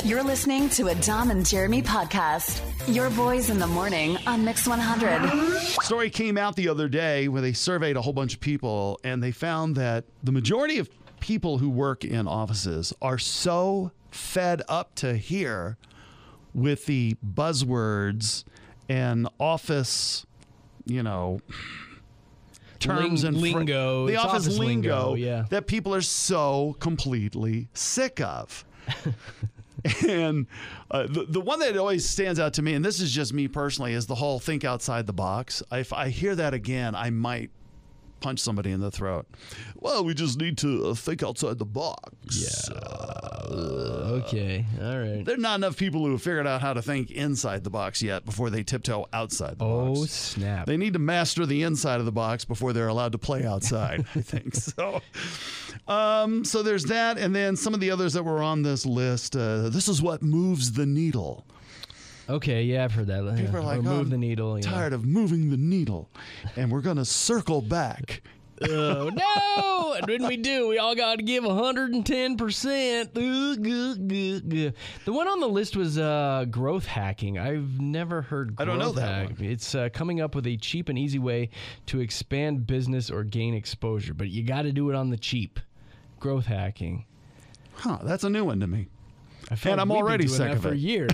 You're listening to a Dom and Jeremy podcast. Your boys in the morning on Mix 100. Story came out the other day where they surveyed a whole bunch of people, and they found that the majority of people who work in offices are so fed up to here with the buzzwords and office, terms and lingo. The It's office lingo yeah. that people are so completely sick of. And the one that always stands out to me, and this is just me personally, is the whole think outside the box. If I hear that again, I might punch somebody in the throat. Well, we just need to think outside the box. Yeah. Okay. All right. There are not enough people who have figured out how to think inside the box yet before they tiptoe outside the box. Oh, snap. They need to master the inside of the box before they're allowed to play outside, I think. So there's that. And then some of the others that were on this list. This is what moves the needle. Okay, yeah, I've heard that. People are like, move I'm the needle. tired of moving the needle, and we're going to circle back. Oh, no! And when we do, we all got to give 110%. The one on the list was growth hacking. I've never heard growth I don't know that hack. one. It's coming up with a cheap and easy way to expand business or gain exposure, but you got to do it on the cheap. Growth hacking. Huh, that's a new one to me. I feel And like I'm we've been already doing sick that of for it. years.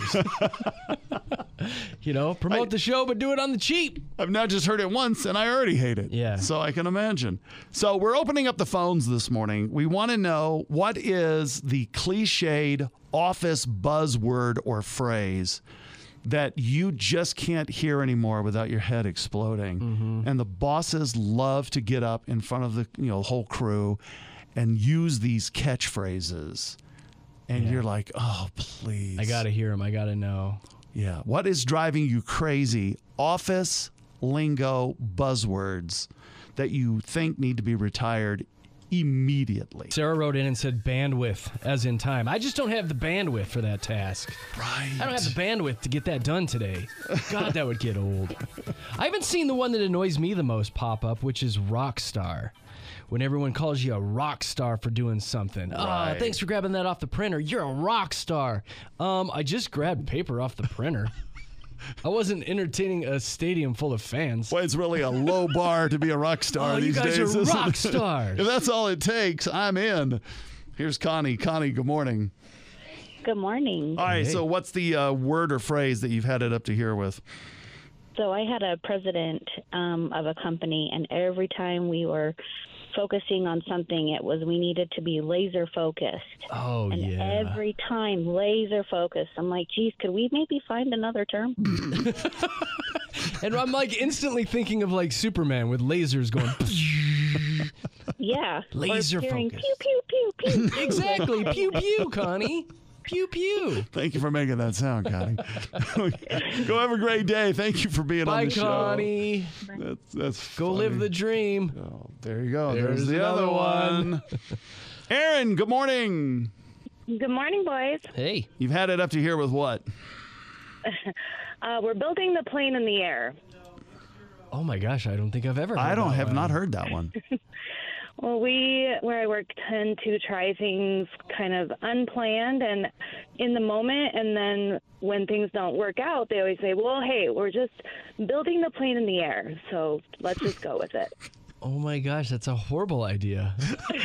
Promote the show, but do it on the cheap. I've now just heard it once, and I already hate it. Yeah. So I can imagine. So we're opening up the phones this morning. We want to know, what is the cliched office buzzword or phrase that you just can't hear anymore without your head exploding? Mm-hmm. And the bosses love to get up in front of the whole crew and use these catchphrases. And you're like, oh, please. I got to hear them. I got to know. Yeah. What is driving you crazy? Office lingo buzzwords that you think need to be retired immediately. Sarah wrote in and said bandwidth, as in time. I just don't have the bandwidth for that task. Right. I don't have the bandwidth to get that done today. God, that would get old. I haven't seen the one that annoys me the most pop up, which is rock star. When everyone calls you a rock star for doing something. Right. Oh, thanks for grabbing that off the printer. You're a rock star. I just grabbed paper off the printer. I wasn't entertaining a stadium full of fans. Well, it's really a low bar to be a rock star Oh, these you guys days. are isn't rock it? stars. If that's all it takes, I'm in. Here's Connie. Connie, good morning. Good morning. All right, Hey. so what's the word or phrase that you've had it up to here with? So I had a president of a company, and every time we were focusing on something, it was we needed to be laser focused. Oh, And yeah. every time, laser focused. I'm like, geez, could we maybe find another term? And I'm like instantly thinking of like Superman with lasers going. Yeah. Laser or hearing focused. pew, pew, pew, pew. Exactly. Pew, pew, Connie. Pew, pew. Thank you for making that sound, Connie. Go have a great day. Thank you for being Bye, on the Connie. show. That's Go funny. live the dream. Oh, there you go. There's the other another one. Aaron, good morning. Good morning, boys. Hey. You've had it up to here with what? We're building the plane in the air. Oh my gosh, I don't think I've ever heard I that have one. not heard that one. Well, where I work, tend to try things kind of unplanned and in the moment. And then when things don't work out, they always say, well, hey, we're just building the plane in the air. So let's just go with it. Oh my gosh, that's a horrible idea.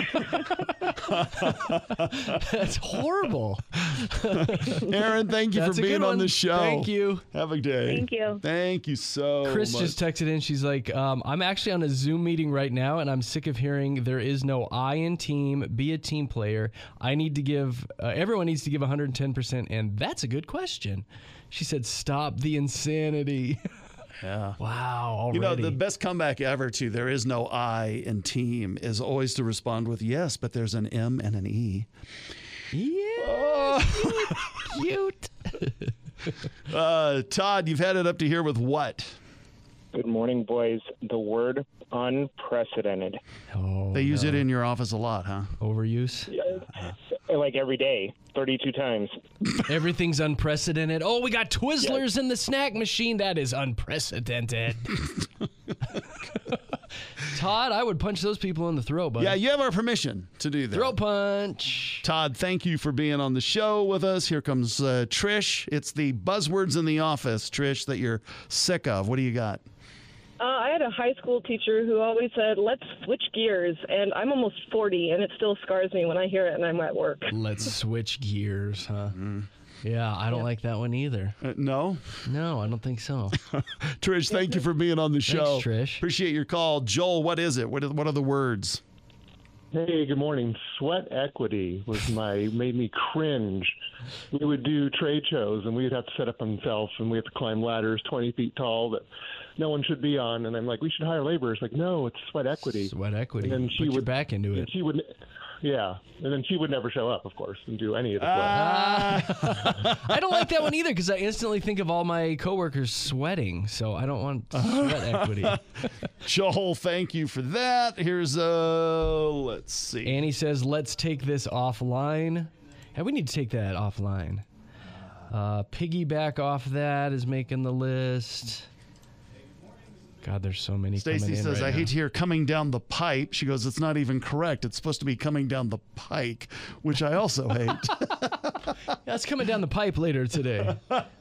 That's horrible. Aaron, thank you That's for a being good on one. the show. Thank you. Have a day. Thank you. Thank you so Chris much. just texted in. She's like, I'm actually on a Zoom meeting right now, and I'm sick of hearing there is no I in team. Be a team player. I need to give, everyone needs to give 110%, and that's a good question. She said, stop the insanity. Yeah. Wow, already. The best comeback ever to there is no I in team is always to respond with yes, but there's an M and an E. Yeah, cute. Todd, you've had it up to here with what? Good morning, boys. The word unprecedented. Oh, They use it in your office a lot, huh? overuse. Like every day, 32 times. Everything's unprecedented. Oh, we got Twizzlers in the snack machine. That is unprecedented. Todd, I would punch those people in the throat, buddy. Yeah, you have our permission to do that. Throat punch. Todd, thank you for being on the show with us. Here comes Trish. It's the buzzwords in the office, Trish, that you're sick of. What do you got? I had a high school teacher who always said, let's switch gears, and I'm almost 40, and it still scars me when I hear it and I'm at work. Let's switch gears, huh? Yeah, I don't like that one either. No? No, I don't think so. Trish, thank you for being on the show. Thanks, Trish. Appreciate your call. Joel, what is it? What are the words? Hey, good morning. Sweat equity made me cringe. We would do trade shows, and we'd have to set up themselves, and we have to climb ladders 20 feet tall that no one should be on. And I'm like, we should hire laborers. Like, no, it's sweat equity. Sweat equity. And then Put your back into it. And she would, yeah. And then she would never show up, of course, and do any of the sweat. I don't like that one either because I instantly think of all my coworkers sweating. So I don't want sweat equity. Joel, thank you for that. Here's let's see. Annie says, let's take this offline. Hey, we need to take that offline. Piggyback off that is making the list. God, there's so many. Stacy says, I hate to hear coming down the pipe. She goes, it's not even correct. It's supposed to be coming down the pike, which I also hate. That's coming down the pipe later today.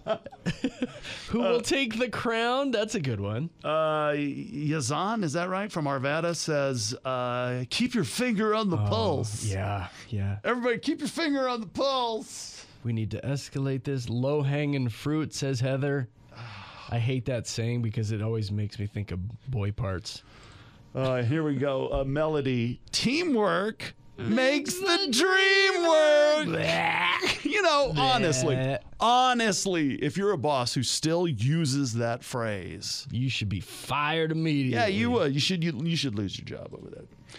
Who will take the crown? That's a good one. Yazan, is that right? From Arvada says, keep your finger on the pulse. Yeah. Everybody, keep your finger on the pulse. We need to escalate this. Low-hanging fruit, says Heather. I hate that saying because it always makes me think of boy parts. Here we go. Melody. Teamwork makes the dream work. You know, honestly, if you're a boss who still uses that phrase, you should be fired immediately. Yeah, you would. You should lose your job over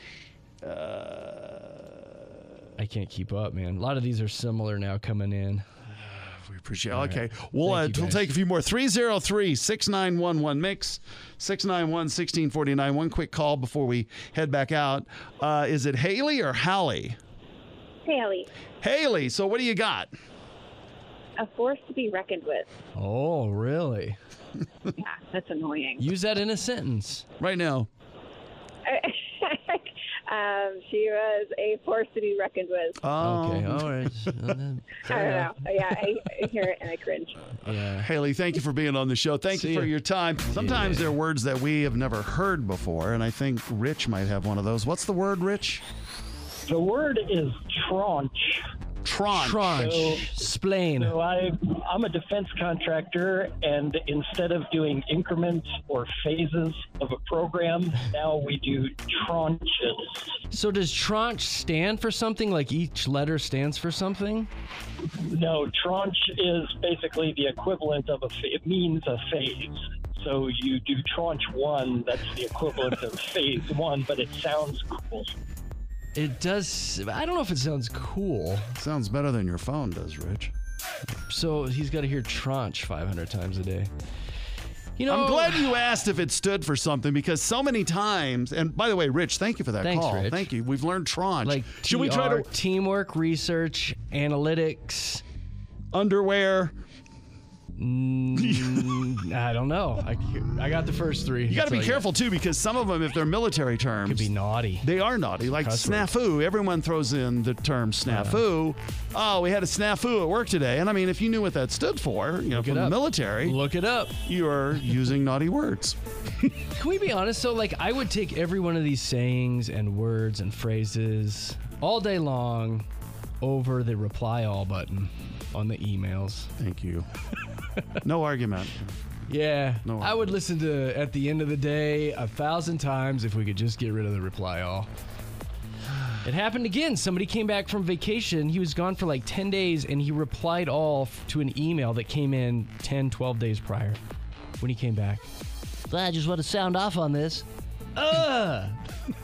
that. I can't keep up, man. A lot of these are similar now coming in. We appreciate it. Okay. We'll take a few more. 303-6911-MIX, 691-1649. One quick call before we head back out. Is it Haley or Hallie? Haley. Haley. So what do you got? A force to be reckoned with. Oh, really? Yeah, that's annoying. Use that in a sentence. Right now. She was a force to be reckoned with. Oh. Okay, all right. I don't know. Yeah, I hear it and I cringe. Yeah. Haley, thank you for being on the show. Thank you for your time. Sometimes there are words that we have never heard before, and I think Rich might have one of those. What's the word, Rich? The word is tranche. Tranche. Splain. So I'm a defense contractor, and instead of doing increments or phases of a program, now we do tranches. So does tranche stand for something? Like each letter stands for something? No, tranche is basically the equivalent of it means a phase. So you do tranche 1, that's the equivalent of phase 1, but it sounds cool. It does. I don't know if it sounds cool. Sounds better than your phone does, Rich. So he's got to hear tranche 500 times a day. You know, I'm glad you asked if it stood for something because so many times, and by the way, Rich, thank you for that call. Rich. Thank you. We've learned tranche. Like should we try to teamwork, research, analytics, underwear? I don't know. I got the first 3. You got to be careful too because some of them, if they're military terms, could be naughty. They are naughty. Like snafu. Everyone throws in the term snafu. Oh, we had a snafu at work today. And I mean, if you knew what that stood for, from the military, look it up. You are using naughty words. Can we be honest though? Like I would take every one of these sayings and words and phrases all day long over the reply all button on the emails. Thank you. No argument. Yeah, No I would listen to at the end of the day 1,000 times if we could just get rid of the reply all. It happened again. Somebody came back from vacation. He was gone for like 10 days and he replied all to an email that came in 10, 12 days prior when he came back. I just want to sound off on this.